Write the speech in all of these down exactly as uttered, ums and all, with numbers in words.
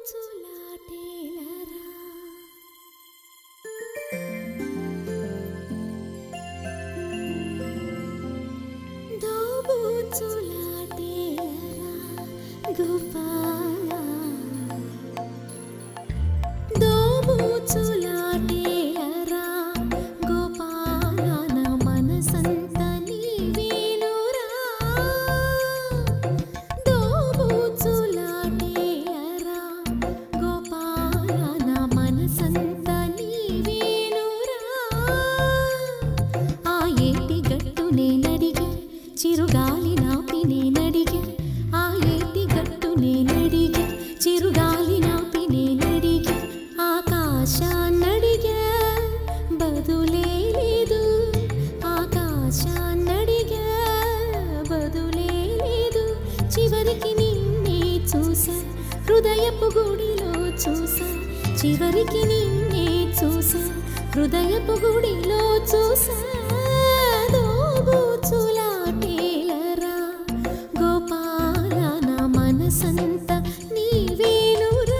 గోపాలా దోబూచులాటేలరా గోపాలా నా మనసంత నీవేనురా దోబూచులాటేలరా గోపాలా నా మనసంత నీవేనురా ఆ ఏటి గట్టు నేనడిగే చిరుగాలి నాపి నేనడిగే ఆ ఏటి గట్టు నేనడిగే చిరుగాలి నాపి నేనడిగే ఆకాశాన్నడిగే బదులే లేదు ఆకాశాన్నడిగే బదులే లేదు చివరికి నిన్నే చూసా హృదయపు గుడిలో చూసా చివరికి నిన్నే చూసా హృదయపు గుడిలో చూసా దోబూచులాటేలరా గోపాలా నా మనసంత నీవేనురా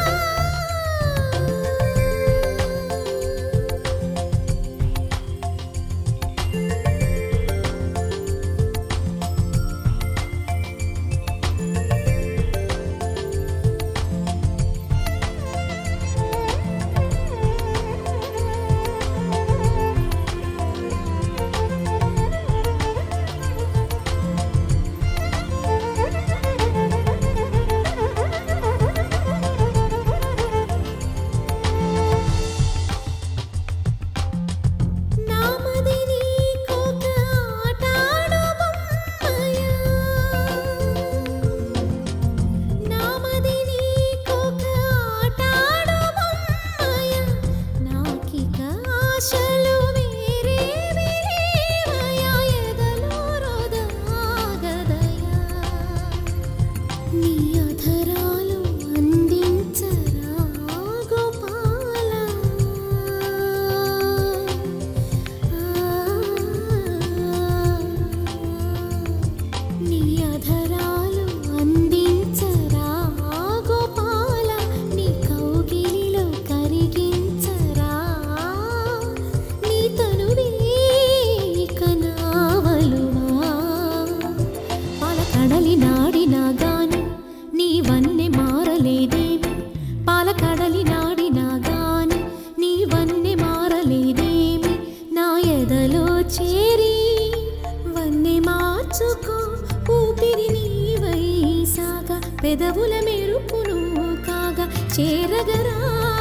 చేరి వన్నె మార్చుకో ఊపిరి నీవై సాగా పెదవుల మెరుపును కాగా చేరగరా